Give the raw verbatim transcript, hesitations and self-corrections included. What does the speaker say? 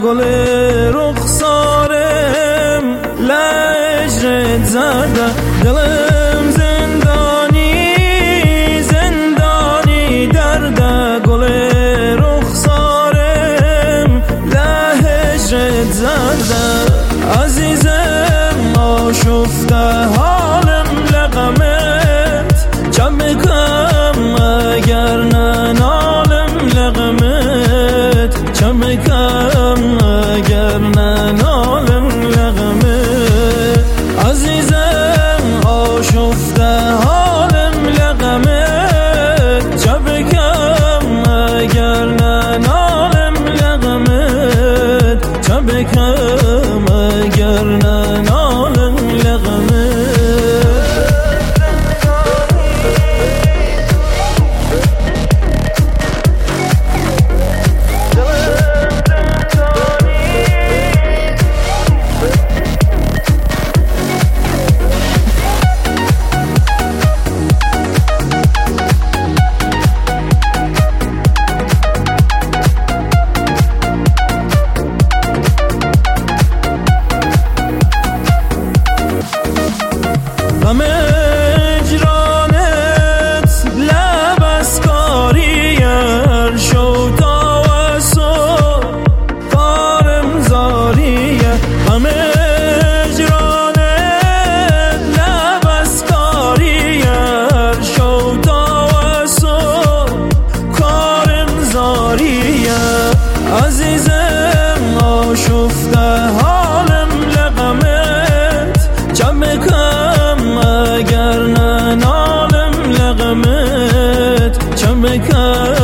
گل رخسارم لعشرت زده دلم زندانی زندانی درده گل رخسارم لعشرت زده عزیزم آشفته حالم لغمت چه بکم اگر ننالم لغمت چه بکم اگر ننالم لغمت عزیزم آشفته حالم لغمت چه بکم اگر ننالم لغمت چه بکم اگر ننالم لغمت غم اجرانت لب از کاریر شو تا و صبح کارم زاریه غم اجرانت لب از کاریر شو تا و صبح کارم زاریه عزیزم آشفته حالم لغمت چه بکم اگر ننالم لغمت چه بکم